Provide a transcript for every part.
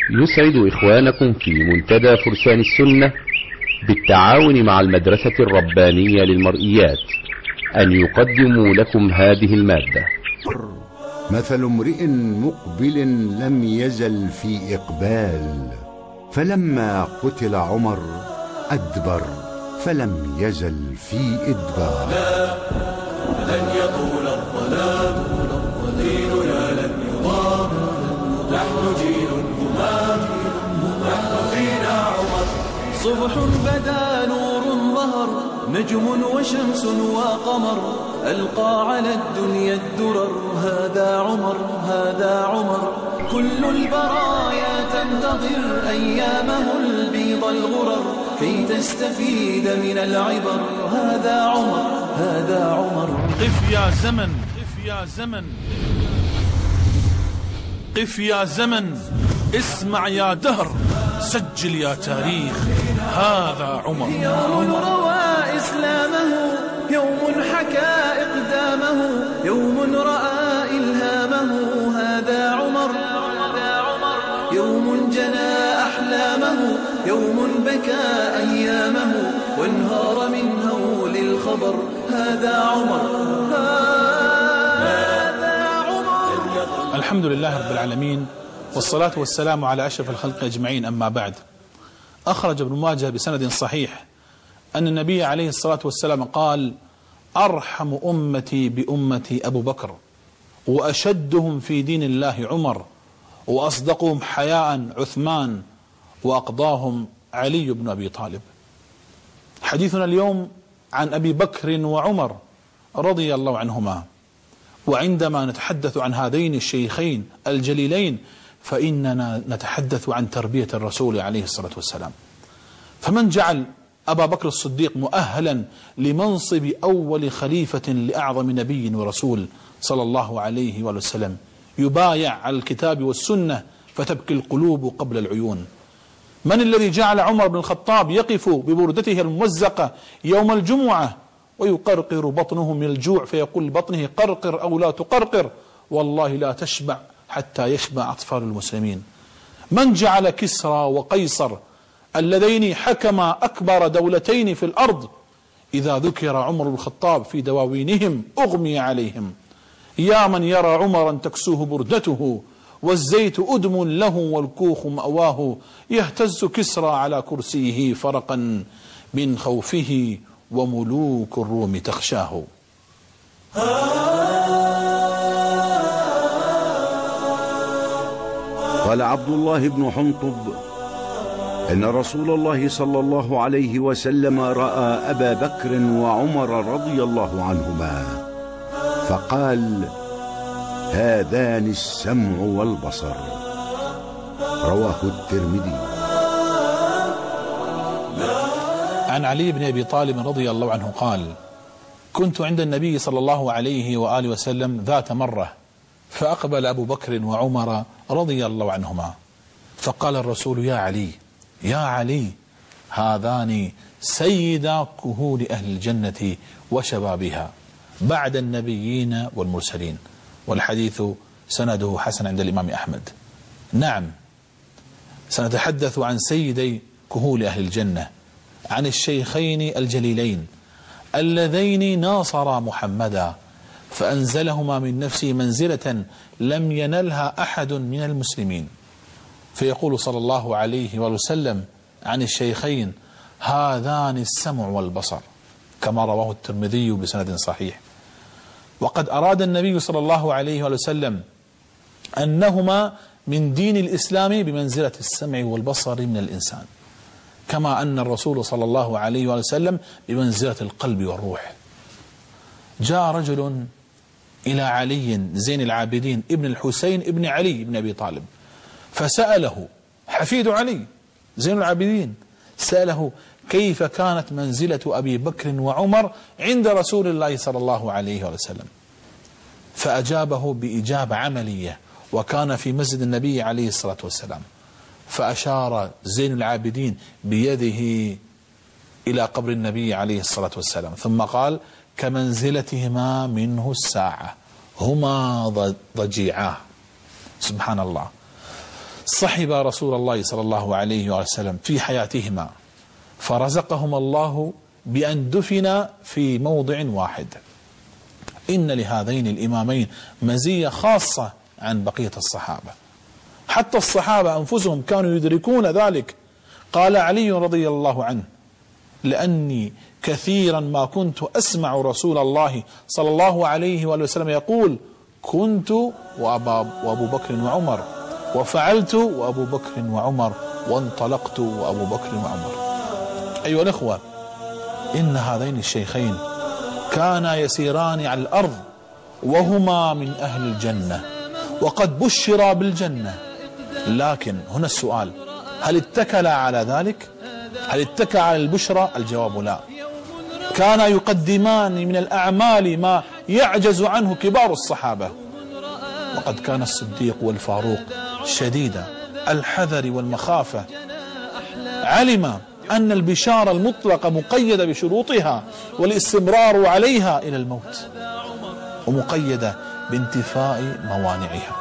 يسعد إخوانكم في منتدى فرسان السنة بالتعاون مع المدرسة الربانية للمرئيات أن يقدموا لكم هذه المادة. مثل امرئ مقبل لم يزل في إقبال، فلما قتل عمر أدبر فلم يزل في إدبار. لا لن يطول الظلام، ديننا لن يضام، نحن جيل همام، نحن فينا عمر. صبح بدا نور ظهر، نجم وشمس وقمر، ألقى على الدنيا الدرر، هذا عمر هذا عمر. كل البرايا تنتظر أيامه البيض الغرر، كي تستفيد من العبر، هذا عمر هذا عمر. قف يا زمن، قف يا زمن، قف يا زمن، اسمع يا دهر، سجل يا تاريخ، هذا عمر. يوم روى إسلامه، يوم حكى إقدامه، يوم رأى إلهامه، هذا عمر. يوم جنى أحلامه، يوم بكى أيامه، وانهار من هول الخبر، هذا عمر هذا عمر. الحمد لله رب العالمين، والصلاة والسلام على أشرف الخلق أجمعين، أما بعد. أخرج ابن ماجه بسند صحيح أن النبي عليه الصلاة والسلام قال: أرحم أمتي بأمتي أبو بكر، وأشدهم في دين الله عمر، وأصدقهم حياء عثمان، وأقضاهم علي بن أبي طالب. حديثنا اليوم عن أبي بكر وعمر رضي الله عنهما. وعندما نتحدث عن هذين الشيخين الجليلين فإننا نتحدث عن تربية الرسول عليه الصلاة والسلام. فمن جعل أبا بكر الصديق مؤهلا لمنصب أول خليفة لأعظم نبي ورسول صلى الله عليه وسلم، يبايع على الكتاب والسنة فتبكي القلوب قبل العيون؟ من الذي جعل عمر بن الخطاب يقف ببردته الممزقة يوم الجمعة ويقرقر بطنه من الجوع، فيقول لبطنه: قرقر أو لا تقرقر، والله لا تشبع حتى يشبع أطفال المسلمين؟ من جعل كسرى وقيصر اللذين حكما أكبر دولتين في الأرض إذا ذكر عمر بن الخطاب في دواوينهم أغمي عليهم؟ يا من يرى عمرا تكسوه بردته، والزيت أدم له والكوخ مأواه، يهتز كسرى على كرسيه فرقا من خوفه، وملوك الروم تخشاه. قال عبد الله بن حنطب: إن رسول الله صلى الله عليه وسلم رأى أبا بكر وعمر رضي الله عنهما فقال: هذان السمع والبصر. رواه الترمذي. عن علي بن أبي طالب رضي الله عنه قال: كنت عند النبي صلى الله عليه وآله وسلم ذات مرة، فأقبل أبو بكر وعمر رضي الله عنهما، فقال الرسول: يا علي يا علي، هذان سيدا كهول أهل الجنة وشبابها بعد النبيين والمرسلين. والحديث سنده حسن عند الإمام أحمد. نعم، سنتحدث عن سيدي كهول أهل الجنة، عن الشيخين الجليلين اللذين ناصرا محمدا، فأنزلهما من نفسه منزلة لم ينلها أحد من المسلمين. فيقول صلى الله عليه وسلم عن الشيخين: هذان السمع والبصر، كما رواه الترمذي بسند صحيح. وقد أراد النبي صلى الله عليه وسلم أنهما من دين الإسلام بمنزلة السمع والبصر من الإنسان، كما أن الرسول صلى الله عليه وسلم بمنزلة القلب والروح. جاء رجل إلى علي زين العابدين ابن الحسين ابن علي بن أبي طالب، فسأله حفيد علي زين العابدين، سأله: كيف كانت منزلة أبي بكر وعمر عند رسول الله صلى الله عليه وسلم؟ فأجابه بإجابة عملية، وكان في مسجد النبي عليه الصلاة والسلام، فأشار زين العابدين بيده إلى قبر النبي عليه الصلاة والسلام، ثم قال: كمنزلتهما منه الساعة، هما ضجيعاه. سبحان الله. صحب رسول الله صلى الله عليه وسلم في حياتهما، فرزقهما الله بأن دفن في موضع واحد. إن لهذين الإمامين مزية خاصة عن بقية الصحابة، حتى الصحابة أنفسهم كانوا يدركون ذلك. قال علي رضي الله عنه: لأني كثيرا ما كنت أسمع رسول الله صلى الله عليه وسلم يقول: كنت وأبو بكر وعمر، وفعلت وأبو بكر وعمر، وانطلقت وأبو بكر وعمر. أيها الأخوة، إن هذين الشيخين كانا يسيران على الأرض وهما من أهل الجنة، وقد بشرا بالجنة. لكن هنا السؤال: هل اتكلا على ذلك؟ هل اتكى على البشرى؟ الجواب لا. كانا يقدمان من الأعمال ما يعجز عنه كبار الصحابة. وقد كان الصديق والفاروق شديد الحذر والمخافة، علم أن البشارة المطلقة مقيدة بشروطها والاستمرار عليها إلى الموت، ومقيدة بانتفاء موانعها.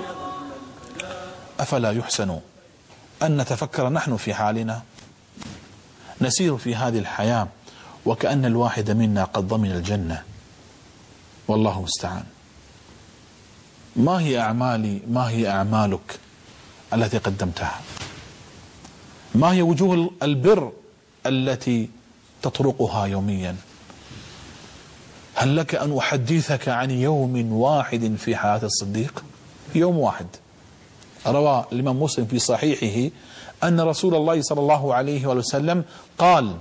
أفلا يحسن أن نتفكر نحن في حالنا؟ نسير في هذه الحياة وكأن الواحد منا قد ضمن الجنة، والله المستعان. ما هي أعمالي؟ ما هي أعمالك التي قدمتها؟ ما هي وجوه البر التي تطرقها يوميا؟ هل لك أن أحدثك عن يوم واحد في حياة الصديق؟ يوم واحد. روى الإمام مسلم في صحيحه أن رسول الله صلى الله عليه وسلم قال: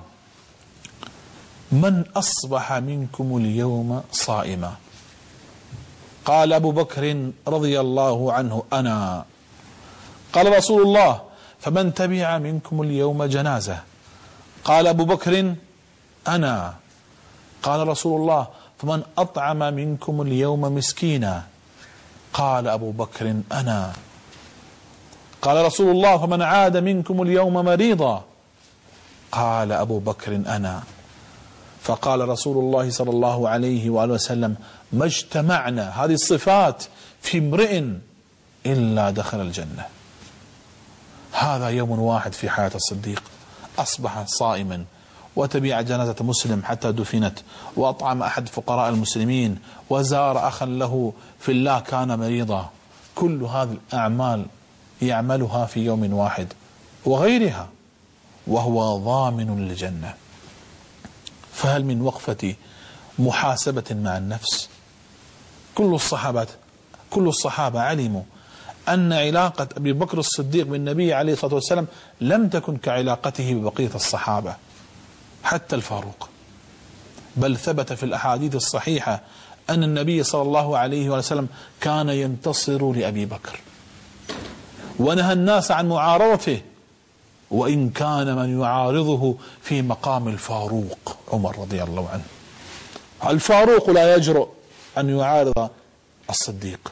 من أصبح منكم اليوم صائما؟ قال أبو بكر رضي الله عنه: أنا. قال رسول الله: فمن تبع منكم اليوم جنازة؟ قال أبو بكر: أنا. قال رسول الله: فمن أطعم منكم اليوم مسكينا؟ قال أبو بكر: أنا. قال رسول الله: فمن عاد منكم اليوم مريضا؟ قال أبو بكر: أنا. فقال رسول الله صلى الله عليه وآله وسلم: ما اجتمعنا هذه الصفات في امرئ إلا دخل الجنة. هذا يوم واحد في حياة الصديق، أصبح صائما، وتبع جنازة مسلم حتى دفنت، وأطعم أحد فقراء المسلمين، وزار أخا له في الله كان مريضا. كل هذه الأعمال يعملها في يوم واحد وغيرها، وهو ضامن للجنة. فهل من وقفة محاسبة مع النفس؟ كل الصحابة علموا أن علاقة أبي بكر الصديق بالنبي عليه الصلاة والسلام لم تكن كعلاقته ببقية الصحابة، حتى الفاروق. بل ثبت في الأحاديث الصحيحة أن النبي صلى الله عليه وسلم كان ينتصر لأبي بكر، ونهى الناس عن معارضته، وإن كان من يعارضه في مقام الفاروق عمر رضي الله عنه. الفاروق لا يجرؤ أن يعارض الصديق،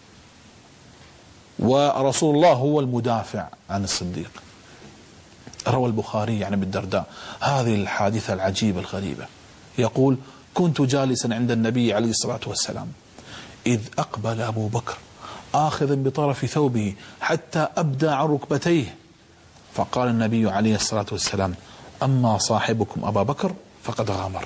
ورسول الله هو المدافع عن الصديق. روى البخاري عن ابي الدرداء هذه الحادثة العجيبة الغريبة، يقول: كنت جالسا عند النبي عليه الصلاة والسلام إذ أقبل أبو بكر آخذا بطرف ثوبه حتى أبدى عن ركبتيه، فقال النبي عليه الصلاة والسلام: أما صاحبكم أبا بكر فقد غامر.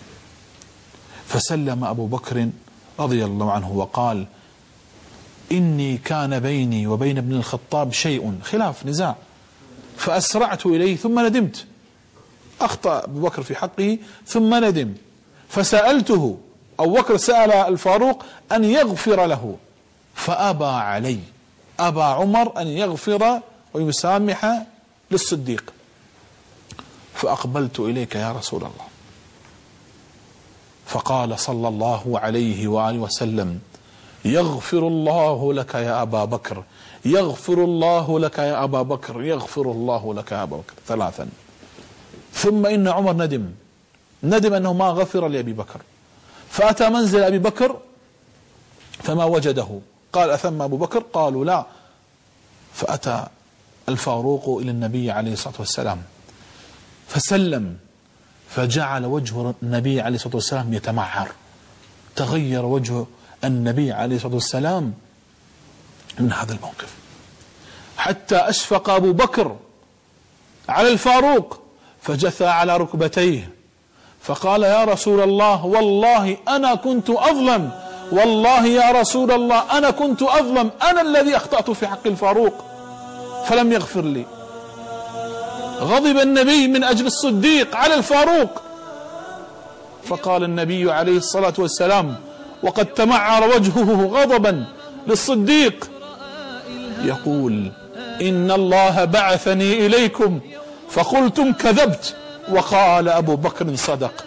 فسلم أبو بكر رضي الله عنه وقال: إني كان بيني وبين ابن الخطاب شيء، خلاف نزاع، فأسرعت إليه ثم ندمت. أخطأ أبو بكر في حقه ثم ندم، فسألته. أبو بكر سأل الفاروق أن يغفر له، فأبى علي، أبى عمر أن يغفر ويسامح للصديق. فأقبلت إليك يا رسول الله، فقال صلى الله عليه وآله وسلم: يغفر الله لك يا أبا بكر، يغفر الله لك يا أبا بكر، يغفر الله لك يا أبا بكر، ثلاثا. ثم إن عمر ندم أنه ما غفر لأبي بكر، فأتى منزل أبي بكر فما وجده، قال: أثم أبو بكر؟ قالوا لا. فأتى الفاروق إلى النبي عليه الصلاة والسلام فسلم، فجعل وجه النبي عليه الصلاة والسلام يتمعر، تغير وجه النبي عليه الصلاة والسلام من هذا الموقف، حتى أشفق أبو بكر على الفاروق فجثى على ركبتيه فقال يا رسول الله والله أنا كنت أظلم، والله يا رسول الله أنا كنت أظلم، أنا الذي أخطأت في حق الفاروق فلم يغفر لي. غضب النبي من أجل الصديق على الفاروق، فقال النبي عليه الصلاة والسلام وقد تمعر وجهه غضبا للصديق يقول إن الله بعثني إليكم فقلتم كذبت وقال أبو بكر صدق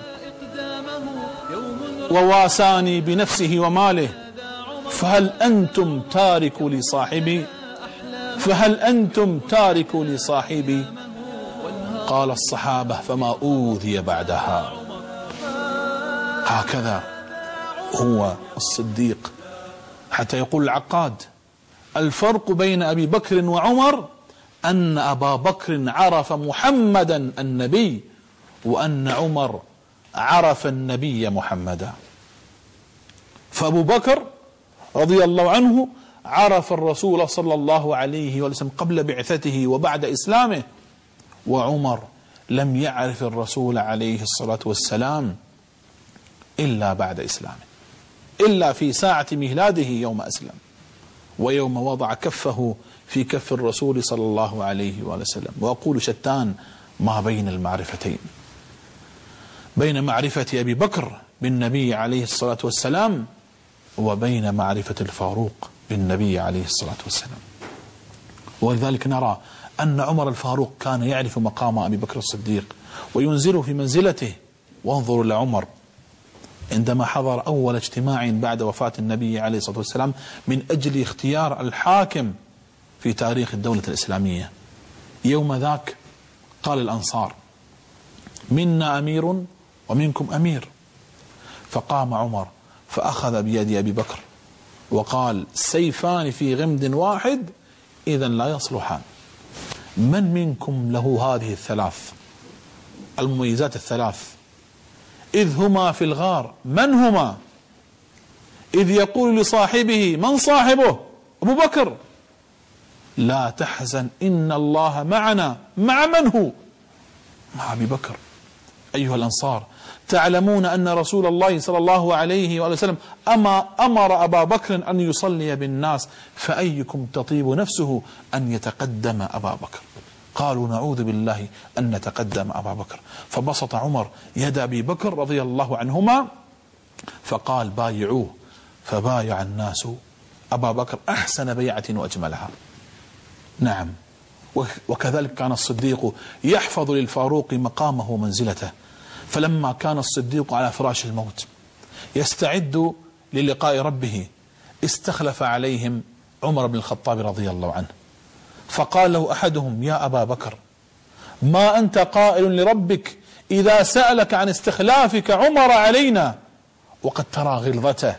وواساني بنفسه وماله فهل أنتم تاركوا لصاحبي، فهل أنتم تاركوا لصاحبي؟ قال الصحابة فما أوذي بعدها. هكذا هو الصديق. حتى يقول العقاد الفرق بين أبي بكر وعمر أن أبا بكر عرف محمدا النبي وأن عمر عرف النبي محمدا. فأبو بكر رضي الله عنه عرف الرسول صلى الله عليه وسلم قبل بعثته وبعد إسلامه، وعمر لم يعرف الرسول عليه الصلاة والسلام إلا بعد إسلامه، إلا في ساعة ميلاده يوم أسلم ويوم وضع كفه في كف الرسول صلى الله عليه وسلم. وأقول شتان ما بين المعرفتين، بين معرفة أبي بكر بالنبي عليه الصلاة والسلام وبين معرفة الفاروق بالنبي عليه الصلاة والسلام. ولذلك نرى أن عمر الفاروق كان يعرف مقام أبي بكر الصديق وينزله في منزلته. وانظروا لعمر عندما حضر أول اجتماع بعد وفاة النبي عليه الصلاة والسلام من أجل اختيار الحاكم في تاريخ الدولة الإسلامية، يوم ذاك قال الأنصار منا أمير ومنكم أمير، فقام عمر فأخذ بيد أبي بكر وقال سيفان في غمد واحد إذا لا يصلحان. من منكم له هذه الثلاث المميزات الثلاث؟ إذ هما في الغار من هما؟ إذ يقول لصاحبه من صاحبه؟ أبو بكر. لا تحزن إن الله معنا. مع من هو؟ مع أبي بكر. أيها الأنصار تعلمون أن رسول الله صلى الله عليه وسلم أمر أبا بكر أن يصلي بالناس، فأيكم تطيب نفسه أن يتقدم أبا بكر؟ قالوا نعوذ بالله أن نتقدم أبا بكر. فبسط عمر يد أبي بكر رضي الله عنهما فقال بايعوه، فبايع الناس أبا بكر أحسن بيعة وأجملها. نعم، وكذلك كان الصديق يحفظ للفاروق مقامه ومنزلته. فلما كان الصديق على فراش الموت يستعد للقاء ربه استخلف عليهم عمر بن الخطاب رضي الله عنه، فقال له أحدهم يا أبا بكر ما أنت قائل لربك إذا سألك عن استخلافك عمر علينا وقد ترى غلظته؟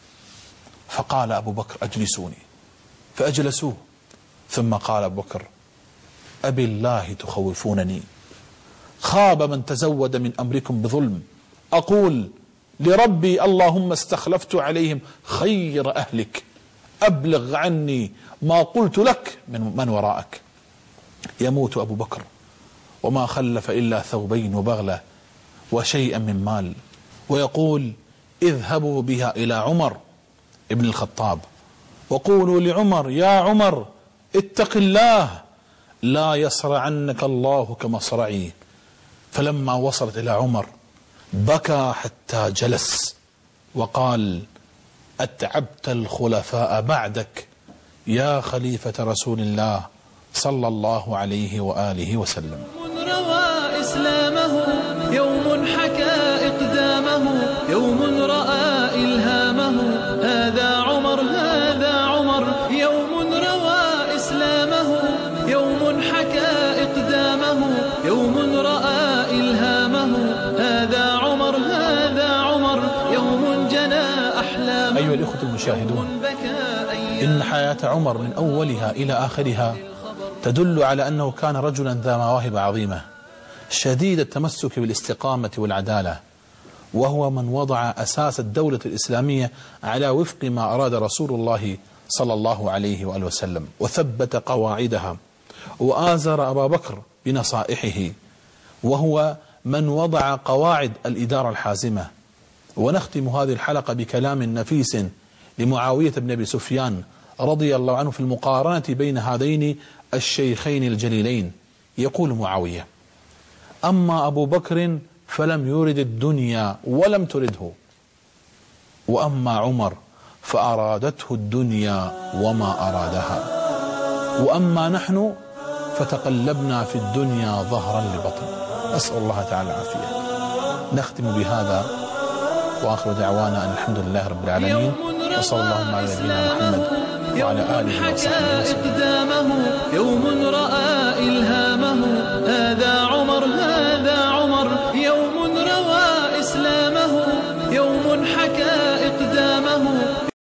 فقال أبو بكر أجلسوني، فأجلسوه. ثم قال أبو بكر أبي الله تخوفونني، خاب من تزود من أمركم بظلم، أقول لربي اللهم استخلفت عليهم خير أهلك، أبلغ عني ما قلت لك من وراءك. يموت أبو بكر وما خلف إلا ثوبين وبغلة وشيئا من مال، ويقول اذهبوا بها إلى عمر ابن الخطاب وقولوا لعمر يا عمر اتق الله لا يصرعنك الله كمصرعي. فلما وصلت إلى عمر بكى حتى جلس وقال أتعبت الخلفاء بعدك يا خليفة رسول الله صلى الله عليه وآله وسلم. روى إسلامه يوم حكى إقدامه، يوم رأى إلهامه، هذا عمر هذا عمر. يوم روى إسلامه يوم حكى إقدامه، يوم رأى إلهامه، هذا عمر هذا عمر. يوم جنى أحلامه. أيها الإخوة المشاهدون، إن حياة عمر من أولها إلى آخرها تدل على أنه كان رجلا ذا مواهب عظيمة شديد التمسك بالاستقامة والعدالة، وهو من وضع أساس الدولة الإسلامية على وفق ما أراد رسول الله صلى الله عليه وآله وسلم وثبت قواعدها وآزر أبا بكر بنصائحه، وهو من وضع قواعد الإدارة الحازمة. ونختم هذه الحلقة بكلام نفيس لمعاوية بن أبي سفيان رضي الله عنه في المقارنة بين هذين الشيخين الجليلين. يقول معاوية: أما أبو بكر فلم يرد الدنيا ولم ترده، وأما عمر فأرادته الدنيا وما أرادها، وأما نحن فتقلبنا في الدنيا ظهرا لبطن. أسأل الله تعالى العافية. نختم بهذا وآخر دعوانا أن الحمد لله رب العالمين، وصلى الله على نبينا محمد وعلى آله وصحبه وسلم. يوم رأى إلهامه، هذا عمر هذا عمر، يوم روى إسلامه، يوم